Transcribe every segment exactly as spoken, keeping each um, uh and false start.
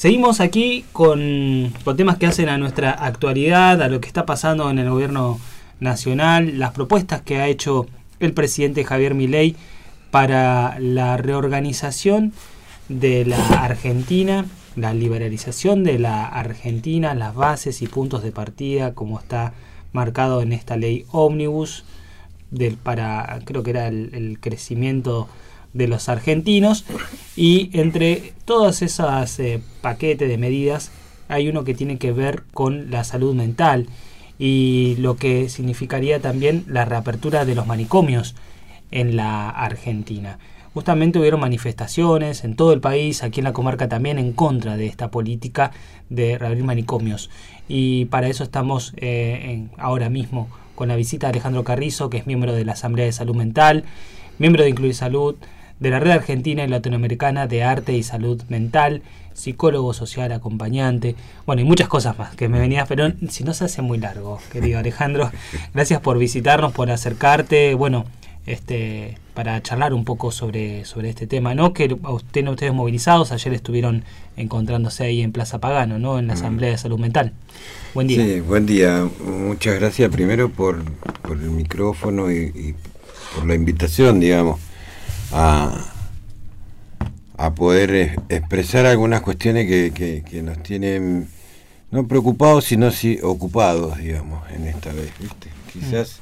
Seguimos aquí con, con temas que hacen a nuestra actualidad, a lo que está pasando en el gobierno nacional, las propuestas que ha hecho el presidente Javier Milei para la reorganización de la Argentina, la liberalización de la Argentina, las bases y puntos de partida, como está marcado en esta ley ómnibus, del, para, creo que era el, el crecimiento de los argentinos, y entre todas esas eh, paquetes de medidas hay uno que tiene que ver con la salud mental y lo que significaría también la reapertura de los manicomios en la Argentina. Justamente hubieron manifestaciones en todo el país, aquí en la comarca también, en contra de esta política de reabrir manicomios, y para eso estamos eh, en, ahora mismo con la visita de Alejandro Carrizo, que es miembro de la Asamblea de Salud Mental, miembro de Incluir Salud, de la Red Argentina y Latinoamericana de Arte y Salud Mental, psicólogo social, acompañante, bueno, y muchas cosas más que me venías, pero si no se hace muy largo, querido Alejandro. Gracias por visitarnos, por acercarte, bueno, este para charlar un poco sobre, sobre este tema, ¿no? Que usted, ustedes movilizados ayer estuvieron encontrándose ahí en Plaza Pagano, ¿no? En la Asamblea de Salud Mental. Buen día. Sí, buen día. Muchas gracias primero por, por el micrófono y, y por la invitación, digamos, a, a poder expresar algunas cuestiones que, que, que nos tienen no preocupados, sino sí ocupados, digamos, en esta vez, ¿viste? Quizás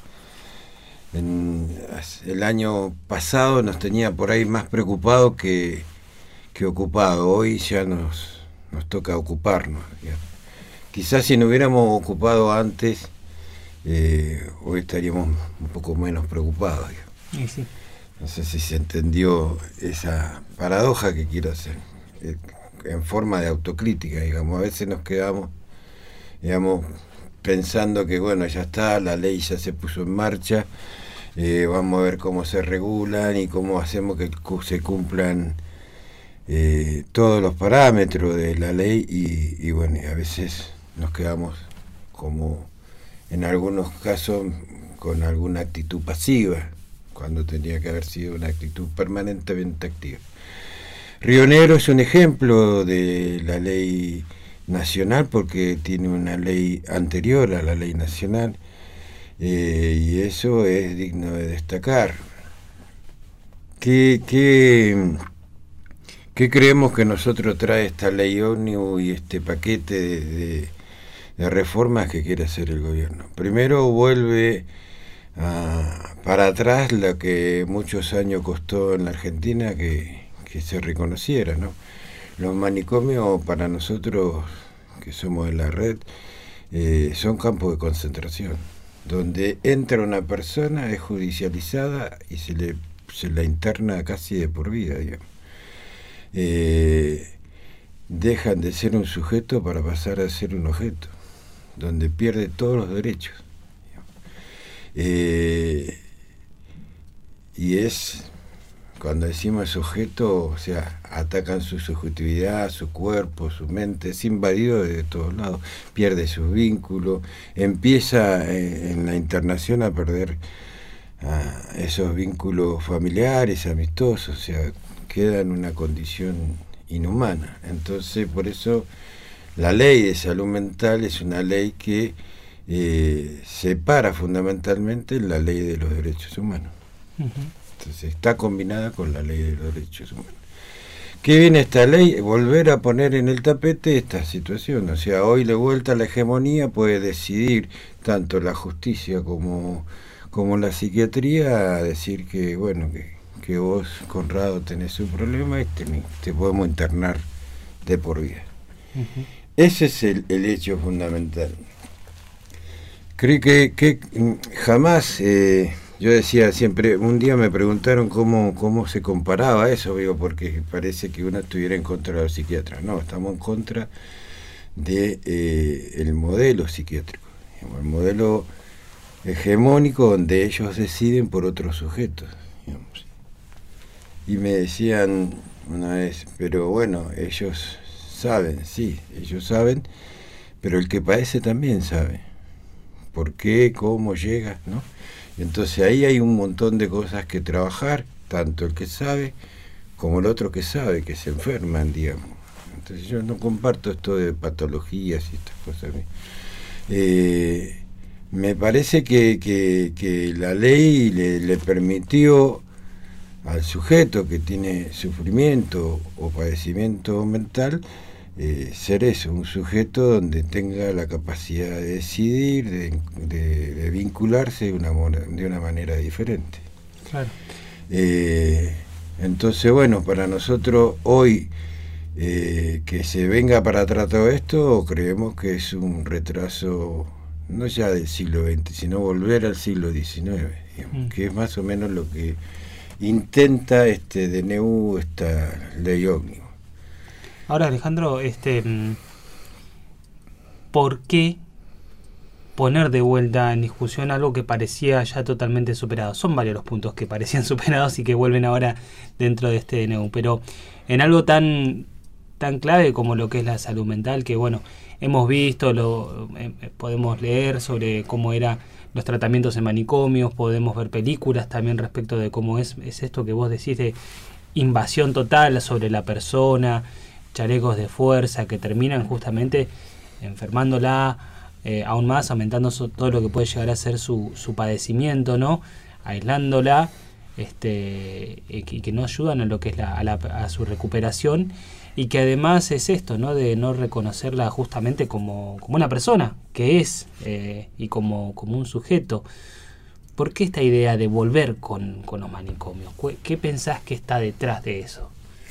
en, el año pasado nos tenía por ahí más preocupados que, que ocupados. Hoy ya nos, nos toca ocuparnos, digamos. Quizás si nos hubiéramos ocupado antes, eh, hoy estaríamos un poco menos preocupados, digamos. Sí, sí. No sé si se entendió esa paradoja que quiero hacer, eh, en forma de autocrítica, digamos. A veces nos quedamos, digamos, pensando que, bueno, ya está, la ley ya se puso en marcha, eh, vamos a ver cómo se regulan y cómo hacemos que se cumplan eh, todos los parámetros de la ley, y, y bueno, a veces nos quedamos, como en algunos casos, con alguna actitud pasiva, cuando tenía que haber sido una actitud permanentemente activa. Río Negro es un ejemplo de la ley nacional, porque tiene una ley anterior a la ley nacional, eh, y eso es digno de destacar. ¿Qué, qué, qué creemos que nosotros trae esta ley ómnibus y este paquete de, de, de reformas que quiere hacer el gobierno? Primero, vuelve a, para atrás lo que muchos años costó en la Argentina que, que se reconociera, ¿no? Los manicomios, para nosotros que somos de la red, eh, son campos de concentración, donde entra una persona, es judicializada y se le se la interna casi de por vida, digamos. Eh, dejan de ser un sujeto para pasar a ser un objeto, donde pierde todos los derechos. Eh, y es, cuando decimos sujeto, o sea, atacan su subjetividad, su cuerpo, su mente, es invadido de todos lados, pierde sus vínculos, empieza eh, en la internación a perder uh, esos vínculos familiares, amistosos, o sea, queda en una condición inhumana. Entonces, por eso la ley de salud mental es una ley que eh, separa fundamentalmente la ley de los derechos humanos. Uh-huh. Entonces está combinada con la ley de los derechos humanos. ¿Qué viene esta ley? Volver a poner en el tapete esta situación. O sea, hoy de vuelta a la hegemonía puede decidir tanto la justicia como, como la psiquiatría a decir que, bueno, que, que vos, Conrado, tenés un problema y te, te podemos internar de por vida. Uh-huh. Ese es el, el hecho fundamental. Creo que, que jamás... Eh, Yo decía siempre, un día me preguntaron cómo, cómo se comparaba eso, digo, porque parece que uno estuviera en contra de los psiquiatras. No, estamos en contra de eh, el modelo psiquiátrico, el modelo hegemónico donde ellos deciden por otros sujetos, digamos. Y me decían una vez, pero bueno, ellos saben, sí, ellos saben, pero el que padece también sabe. ¿Por qué? ¿Cómo llega? ¿No? Entonces ahí hay un montón de cosas que trabajar, tanto el que sabe como el otro que sabe, que se enferman, digamos. Entonces yo no comparto esto de patologías y estas cosas. Eh, me parece que, que, que la ley le, le permitió al sujeto que tiene sufrimiento o padecimiento mental eh, ser eso, un sujeto donde tenga la capacidad de decidir, de, de, de vincularse de una, de una manera diferente. Claro. Eh, entonces, bueno, para nosotros hoy eh, que se venga para atrás todo esto, creemos que es un retraso no ya del siglo veinte, sino volver al siglo diecinueve, digamos, mm. que es más o menos lo que intenta este D N U, esta ley ómnibus. Ahora, Alejandro, este, ¿por qué poner de vuelta en discusión algo que parecía ya totalmente superado? Son varios los puntos que parecían superados y que vuelven ahora dentro de este D N U, pero en algo tan tan clave como lo que es la salud mental, que bueno, hemos visto, lo eh, podemos leer sobre cómo eran los tratamientos en manicomios, podemos ver películas también respecto de cómo es, es esto que vos decís de invasión total sobre la persona, chalecos de fuerza que terminan justamente enfermándola eh, aún más, aumentando so, todo lo que puede llegar a ser su, su padecimiento, ¿no? Aislándola, este, y que, que no ayudan a lo que es la, a, la, a su recuperación, y que además es esto, ¿no? De no reconocerla justamente como, como una persona que es eh, y como, como un sujeto. ¿Por qué esta idea de volver con, con los manicomios? ¿Qué pensás que está detrás de eso?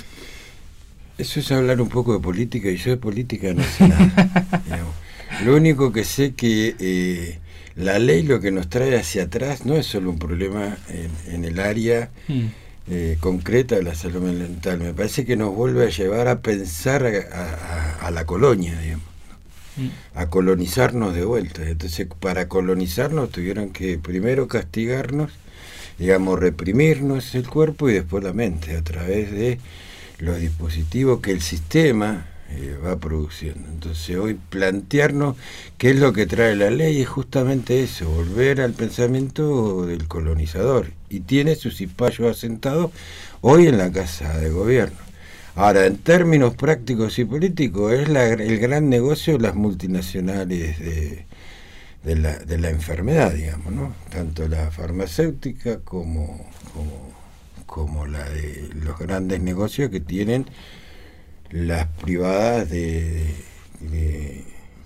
Eso es hablar un poco de política, y yo de política no sé nada. Lo único que sé que eh, la ley lo que nos trae hacia atrás no es solo un problema en, en el área mm. eh, concreta de la salud mental. Me parece que nos vuelve a llevar a pensar a, a, a la colonia, digamos, ¿no? mm. a colonizarnos de vuelta. Entonces, para colonizarnos tuvieron que primero castigarnos, digamos, reprimirnos el cuerpo y después la mente a través de los dispositivos que el sistema eh, va produciendo. Entonces hoy plantearnos qué es lo que trae la ley es justamente eso, volver al pensamiento del colonizador, y tiene sus cipayos asentados hoy en la Casa de Gobierno. Ahora, en términos prácticos y políticos, es la, el gran negocio de las multinacionales de, de, la, de la enfermedad, digamos, ¿no? Tanto la farmacéutica como... como como la de los grandes negocios que tienen las privadas de, de,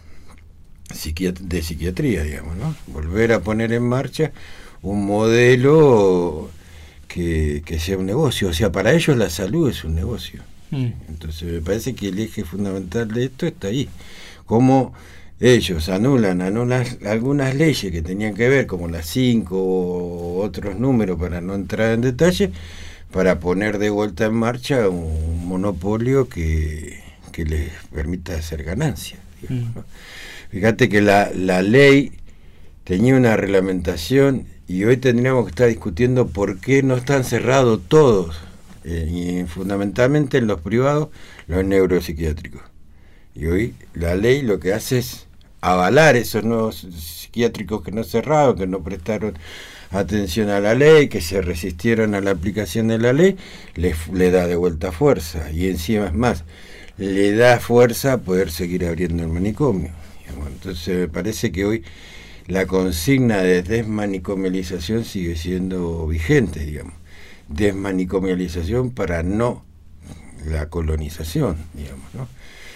psiquiat- de psiquiatría, digamos, ¿no? Volver a poner en marcha un modelo que, que sea un negocio. O sea, para ellos la salud es un negocio. Mm. Entonces me parece que el eje fundamental de esto está ahí. Cómo ellos anulan, anulan algunas leyes que tenían que ver, como las cinco o otros números, para no entrar en detalle, para poner de vuelta en marcha un monopolio que, que les permita hacer ganancias, digamos, ¿no? Mm. Fíjate que la, la ley tenía una reglamentación, y hoy tendríamos que estar discutiendo por qué no están cerrados todos, eh, y fundamentalmente en los privados, los neuropsiquiátricos. Y hoy la ley lo que hace es avalar esos nuevos psiquiátricos que no cerraron, que no prestaron atención a la ley, que se resistieron a la aplicación de la ley, le, le da de vuelta fuerza, y encima es más, le da fuerza a poder seguir abriendo el manicomio. Entonces me parece que hoy la consigna de desmanicomialización sigue siendo vigente, digamos. Desmanicomialización para no la colonización, digamos, ¿no?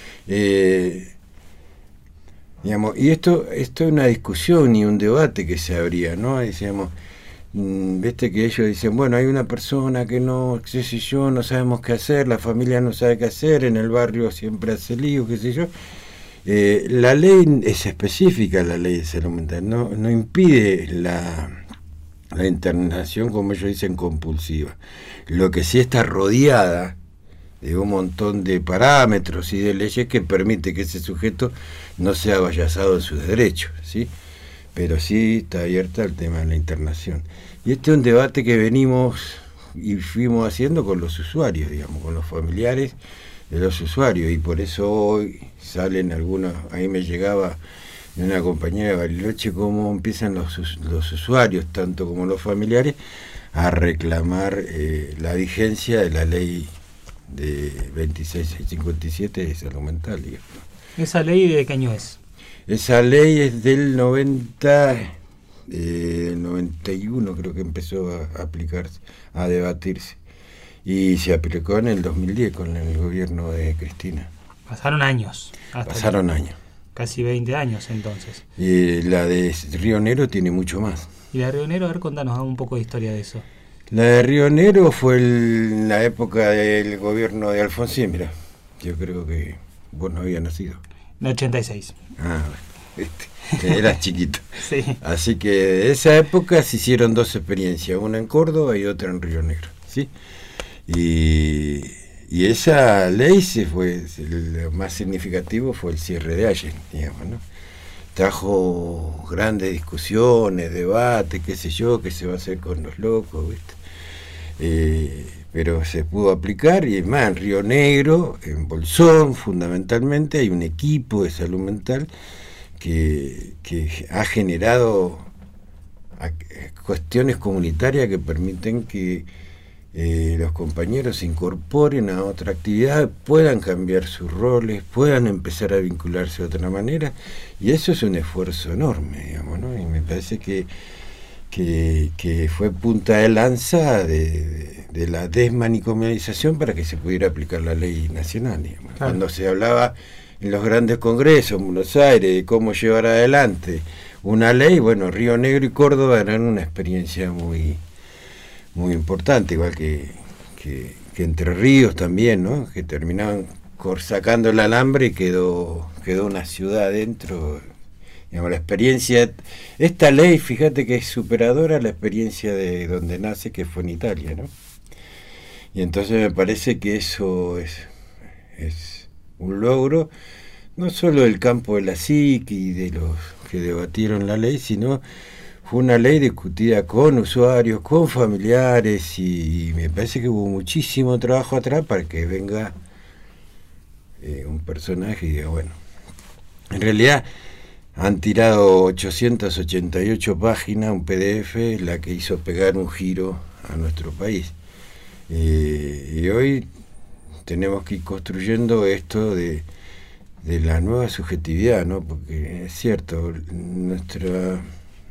Eh, digamos, y esto, esto es una discusión y un debate que se abría, ¿no? Decíamos, mmm, viste que ellos dicen, bueno, hay una persona que no, qué sé yo, no sabemos qué hacer, la familia no sabe qué hacer, en el barrio siempre hace lío, qué sé yo. Eh, la ley es específica, la ley de salud mental, no, no impide la, la internación, como ellos dicen, compulsiva. Lo que sí está rodeada de un montón de parámetros y de leyes que permite que ese sujeto no sea vallazado en sus derechos, ¿sí? Pero sí está abierta el tema de la internación. Y este es un debate que venimos y fuimos haciendo con los usuarios, digamos, con los familiares de los usuarios, y por eso hoy salen algunos, ahí me llegaba de una compañera de Bariloche cómo empiezan los, los usuarios, tanto como los familiares, a reclamar eh, la vigencia de la ley de veintiséis mil seiscientos cincuenta y siete de salud mental, digamos. ¿Esa ley de qué año es? Esa ley es del noventa, eh, noventa y uno, creo que empezó a aplicarse, a debatirse. Y se aplicó en el dos mil diez con el gobierno de Cristina. Pasaron años. Pasaron años. Casi veinte años entonces. Y la de Río Negro tiene mucho más. Y la de Río Negro, a ver, contanos un poco de historia de eso. La de Río Negro fue en la época del gobierno de Alfonsín, mira. Yo creo que vos no habías nacido. En ochenta y seis. Ah, este, eras chiquito. Sí. Así que de esa época se hicieron dos experiencias, una en Córdoba y otra en Río Negro, ¿sí? Y, y esa ley se fue, lo más significativo fue el cierre de Allen, digamos, ¿no? Trajo grandes discusiones, debates, qué sé yo, qué se va a hacer con los locos, ¿viste? Eh, pero se pudo aplicar, y es más, en Río Negro, en Bolsón, fundamentalmente, hay un equipo de salud mental que, que ha generado a, cuestiones comunitarias que permiten que eh, los compañeros se incorporen a otra actividad, puedan cambiar sus roles, puedan empezar a vincularse de otra manera, y eso es un esfuerzo enorme, digamos, ¿no? Y me parece que Que, que fue punta de lanza de, de, de la desmanicomialización para que se pudiera aplicar la ley nacional, digamos. Claro. Cuando se hablaba en los grandes congresos en Buenos Aires de cómo llevar adelante una ley, bueno, Río Negro y Córdoba eran una experiencia muy muy importante, igual que, que, que Entre Ríos también, ¿no? Que terminaban sacando el alambre y quedó, quedó una ciudad adentro. Digamos, la experiencia, esta ley, fíjate que es superadora a la experiencia de donde nace, que fue en Italia, ¿no? Y entonces me parece que eso es, es un logro, no solo del campo de la psique y de los que debatieron la ley, sino fue una ley discutida con usuarios, con familiares, y, y me parece que hubo muchísimo trabajo atrás para que venga eh, un personaje y diga, bueno, en realidad han tirado ochocientas ochenta y ocho páginas, un P D F, la que hizo pegar un giro a nuestro país. Eh, y hoy tenemos que ir construyendo esto de, de la nueva subjetividad, ¿no? Porque es cierto, nuestra,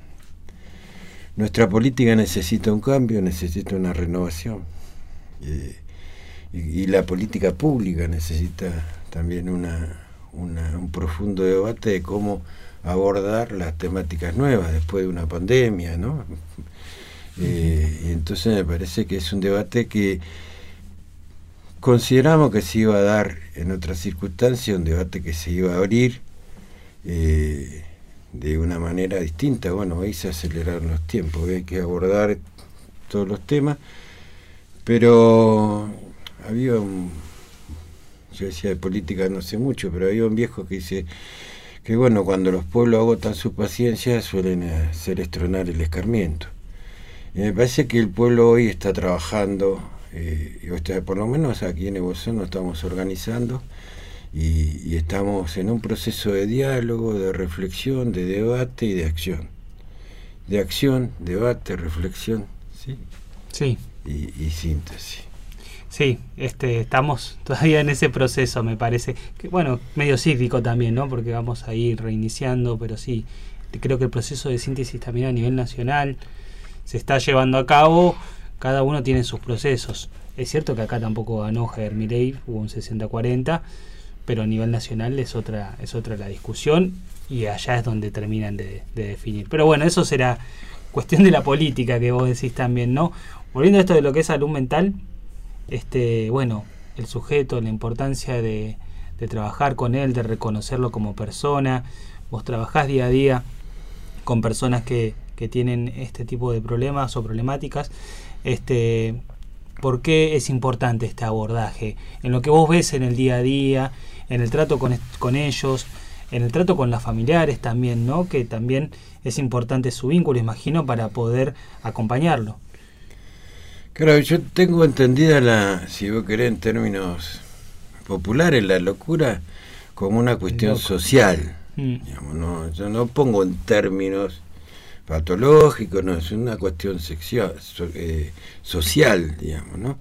nuestra política necesita un cambio, necesita una renovación. Eh, y, y la política pública necesita también una, una, un profundo debate de cómo abordar las temáticas nuevas después de una pandemia, ¿no? Eh, y entonces me parece que es un debate que consideramos que se iba a dar en otras circunstancias, un debate que se iba a abrir eh, de una manera distinta. Bueno, hoy se aceleraron los tiempos, hay que abordar todos los temas, pero había un, yo decía de política no sé mucho, pero había un viejo que dice que bueno, cuando los pueblos agotan su paciencia suelen hacer estronar el escarmiento. Y me parece que el pueblo hoy está trabajando, eh, y usted, por lo menos aquí en Bolsón nos estamos organizando y, y estamos en un proceso de diálogo, de reflexión, de debate y de acción. De acción, debate, reflexión, ¿sí? Sí. Y, y síntesis. Sí, este, estamos todavía en ese proceso, me parece. Que, bueno, medio cíclico también, ¿no? Porque vamos a ir reiniciando, pero sí, creo que el proceso de síntesis también a nivel nacional se está llevando a cabo, cada uno tiene sus procesos. Es cierto que acá tampoco ganó Javier Milei, hubo un sesenta cuarenta, pero a nivel nacional es otra, es otra la discusión, y allá es donde terminan de, de definir. Pero bueno, eso será cuestión de la política que vos decís también, ¿no? Volviendo a esto de lo que es salud mental, este, bueno, el sujeto, la importancia de, de trabajar con él, de reconocerlo como persona. Vos trabajás día a día con personas que, que tienen este tipo de problemas o problemáticas. Este, ¿por qué es importante este abordaje? En lo que vos ves en el día a día, en el trato con, con ellos, en el trato con las familiares también, ¿no? Que también es importante su vínculo, imagino, para poder acompañarlo. Claro, yo tengo entendida la, si vos querés en términos populares, la locura como una cuestión social. Mm. Digamos, no, yo no pongo en términos patológicos, no, es una cuestión sexual, so, eh, social, digamos, ¿no?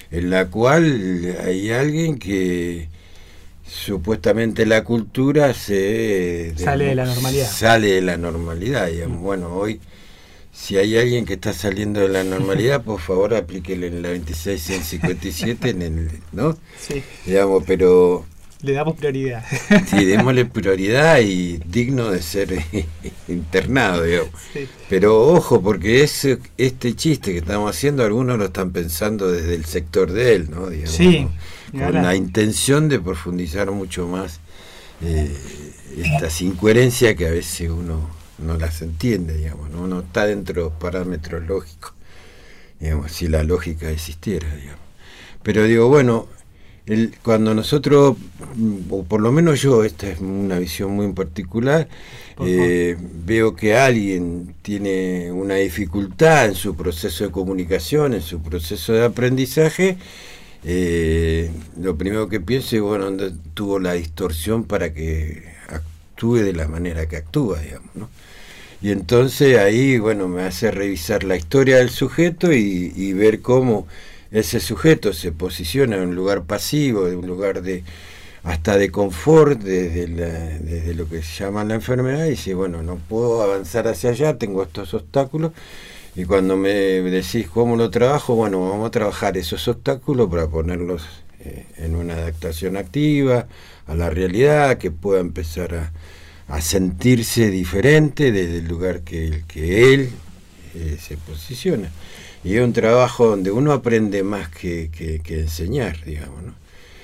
en la cual hay alguien que supuestamente la cultura se sale de, de la normalidad. Sale de la normalidad, digamos. Mm. Bueno, hoy, si hay alguien que está saliendo de la normalidad, por favor aplíquele en la veintiséis ciento cincuenta y siete, en el, ¿no? Sí. Digamos, pero... Le damos prioridad. Sí, démosle prioridad y digno de ser internado, digamos. Sí. Pero ojo, porque ese, este chiste que estamos haciendo, algunos lo están pensando desde el sector de él, ¿no? Digamos, sí. ¿no? Con la intención de profundizar mucho más eh, estas incoherencias que a veces uno no las entiende, digamos, ¿no? Uno está dentro de los parámetros lógicos, digamos, si la lógica existiera, digamos. Pero digo, bueno, el, cuando nosotros, o por lo menos yo, esta es una visión muy particular, eh, veo que alguien tiene una dificultad en su proceso de comunicación, en su proceso de aprendizaje, eh, lo primero que pienso es, bueno, ¿dónde tuvo la distorsión para que actúe de la manera que actúa, digamos, ¿no? Y entonces ahí, bueno, me hace revisar la historia del sujeto y, y ver cómo ese sujeto se posiciona en un lugar pasivo, en un lugar de hasta de confort, desde, la, desde lo que se llama la enfermedad, y dice, bueno, no puedo avanzar hacia allá, tengo estos obstáculos, y cuando me decís cómo lo trabajo, bueno, vamos a trabajar esos obstáculos para ponerlos eh, en una adaptación activa a la realidad, que pueda empezar a, a sentirse diferente desde el lugar que, que él eh, se posiciona. Y es un trabajo donde uno aprende más que, que, que enseñar, digamos, ¿no?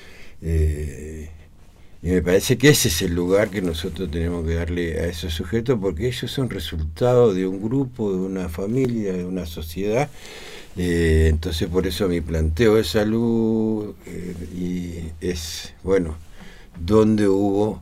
Eh, y me parece que ese es el lugar que nosotros tenemos que darle a esos sujetos, porque ellos son resultado de un grupo, de una familia, de una sociedad. Eh, entonces por eso mi planteo de salud eh, y es, bueno, donde hubo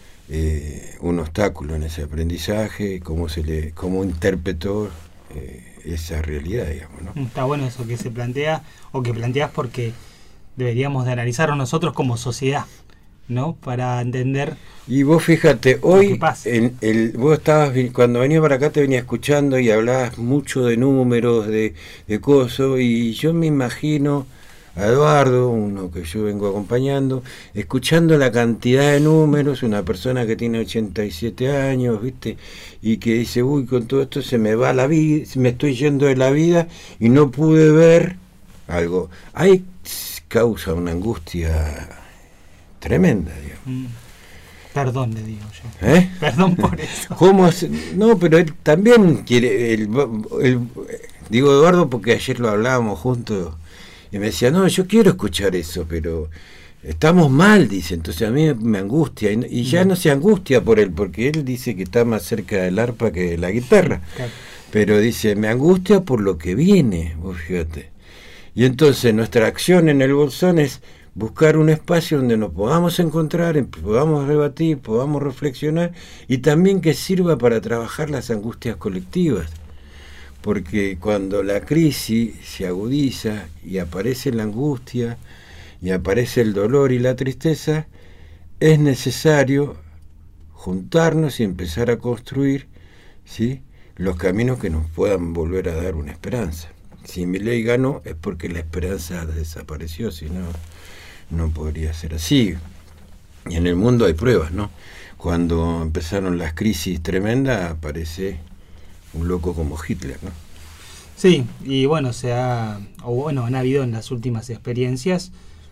eh, un obstáculo en ese aprendizaje, cómo se le, cómo interpretó eh, esa realidad, digamos, ¿no? Está bueno eso que se plantea, o que planteas, porque deberíamos de analizarlo nosotros como sociedad, ¿no? Para entender. Y vos fíjate, hoy en el, vos estabas, cuando venía para acá te venía escuchando y hablabas mucho de números, de, de cosas, y yo me imagino a Eduardo, uno que yo vengo acompañando, escuchando la cantidad de números, una persona que tiene ochenta y siete años, ¿viste? Y que dice, uy, con todo esto se me va la vida, me estoy yendo de la vida y no pude ver algo. Hay causa una angustia tremenda, digamos. Mm. Perdón, le digo yo. ¿Eh? Perdón por eso. ¿Cómo hace? No, pero él también quiere, el, el, digo Eduardo porque ayer lo hablábamos juntos y me decía, no, yo quiero escuchar eso, pero estamos mal, dice, entonces a mí me angustia, y, y ya no. no se angustia por él, porque él dice que está más cerca del arpa que de la guitarra, claro. Pero dice, me angustia por lo que viene, vos fíjate. Y entonces nuestra acción en el Bolsón es buscar un espacio donde nos podamos encontrar, podamos debatir, podamos reflexionar, y también que sirva para trabajar las angustias colectivas. Porque cuando la crisis se agudiza y aparece la angustia y aparece el dolor y la tristeza, es necesario juntarnos y empezar a construir, ¿sí?, los caminos que nos puedan volver a dar una esperanza. Si Milei ganó es porque la esperanza desapareció, si no, no podría ser así. Y en el mundo hay pruebas, ¿no? Cuando empezaron las crisis tremendas, aparece un loco como Hitler, ¿no? Sí, y bueno, se ha, o bueno, han habido en las últimas experiencias,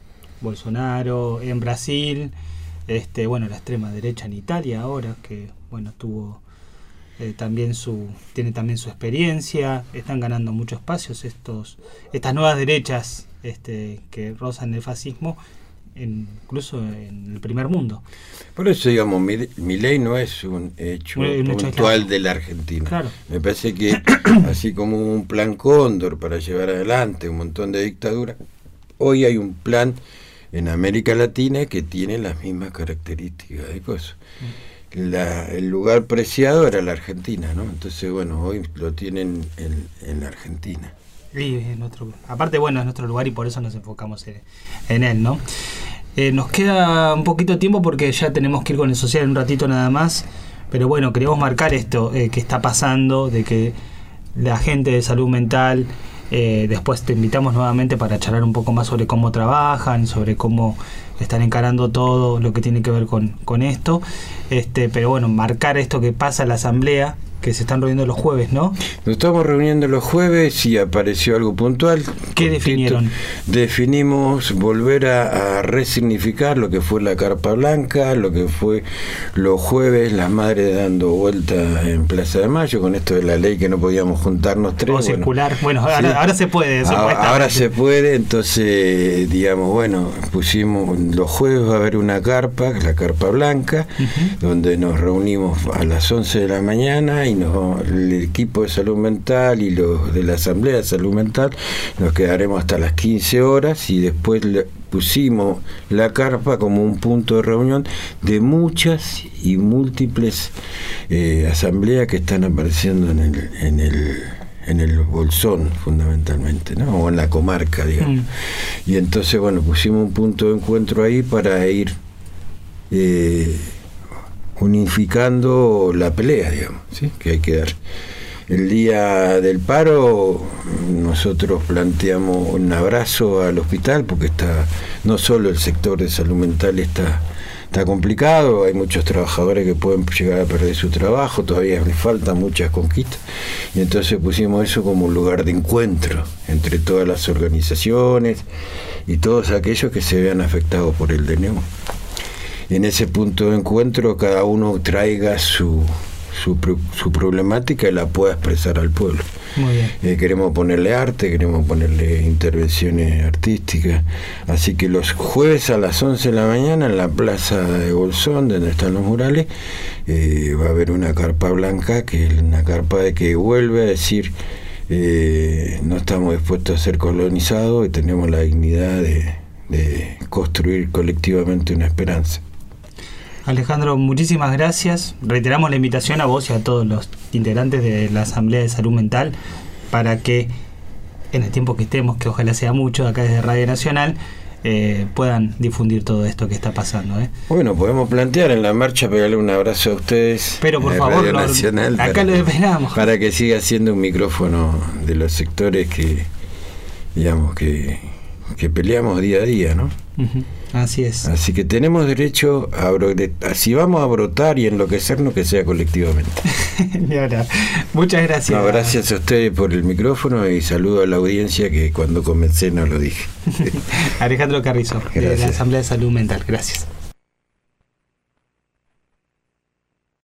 Bolsonaro en Brasil, este, bueno, la extrema derecha en Italia ahora, que bueno, tuvo eh, también su, tiene también su experiencia, están ganando muchos espacios estos, estas nuevas derechas, este, que rozan el fascismo, en, incluso en el primer mundo. Por eso, digamos, Milei no es un hecho un puntual hecho de la Argentina. Claro. Me parece que así como un plan Cóndor para llevar adelante un montón de dictaduras, hoy hay un plan en América Latina que tiene las mismas características de cosas. La, el lugar preciado era la Argentina, ¿no? Entonces, bueno, hoy lo tienen en, en la Argentina. Y en otro, aparte, bueno, es nuestro lugar y por eso nos enfocamos en, en él, ¿no? Eh, nos queda un poquito de tiempo porque ya tenemos que ir con el social en un ratito nada más, pero bueno, queremos marcar esto eh, que está pasando, de que la gente de salud mental Eh, después te invitamos nuevamente para charlar un poco más sobre cómo trabajan, sobre cómo están encarando todo lo que tiene que ver con, con esto. Este, pero bueno, marcar esto que pasa en la asamblea, que se están reuniendo los jueves, ¿no? Nos estamos reuniendo los jueves y apareció algo puntual. ¿Qué definieron? Definimos volver a, a resignificar lo que fue la carpa blanca, lo que fue los jueves, las madres dando vuelta en Plaza de Mayo, con esto de la ley que no podíamos juntarnos tres. O bueno, circular, bueno, ¿sí? ahora, ahora se puede. Ahora, ahora se puede, entonces, digamos, bueno, pusimos, los jueves va a haber una carpa, la carpa blanca, uh-huh. donde nos reunimos a las once de la mañana y Nos, el equipo de salud mental y los de la asamblea de salud mental nos quedaremos hasta las quince horas y después le pusimos la carpa como un punto de reunión de muchas y múltiples eh, asambleas que están apareciendo en el, en el en el Bolsón fundamentalmente, ¿no? O en la comarca, digamos. Mm. Y entonces, bueno, pusimos un punto de encuentro ahí para ir eh, unificando la pelea, digamos, ¿sí? Que hay que dar. El día del paro nosotros planteamos un abrazo al hospital porque está, no solo el sector de salud mental está, está complicado, hay muchos trabajadores que pueden llegar a perder su trabajo, todavía les faltan muchas conquistas, y entonces pusimos eso como un lugar de encuentro entre todas las organizaciones y todos aquellos que se vean afectados por el D N U. En ese punto de encuentro cada uno traiga su, su, su problemática y la pueda expresar al pueblo. Muy bien. Eh, queremos ponerle arte, queremos ponerle intervenciones artísticas, así que los jueves a las once de la mañana en la plaza de Bolsón, donde están los murales, eh, va a haber una carpa blanca, que es una carpa de que vuelve a decir eh, no estamos dispuestos a ser colonizados y tenemos la dignidad de, de construir colectivamente una esperanza. Alejandro, muchísimas gracias. Reiteramos la invitación a vos y a todos los integrantes de la Asamblea de Salud Mental para que en el tiempo que estemos, que ojalá sea mucho, acá desde Radio Nacional, eh, puedan difundir todo esto que está pasando. ¿eh? Bueno, podemos plantear en la marcha pegarle un abrazo a ustedes. Pero por favor, Radio lo, Nacional, acá para, lo esperamos. Para que siga siendo un micrófono de los sectores que, digamos, que, que peleamos día a día, ¿no? Uh-huh. Así es. Así que tenemos derecho a brotar, si vamos a brotar y enloquecernos, que sea colectivamente. Muchas gracias. No, gracias a ustedes por el micrófono y saludo a la audiencia que cuando comencé no lo dije. Alejandro Carrizo, gracias. de la Asamblea de Salud Mental. Gracias.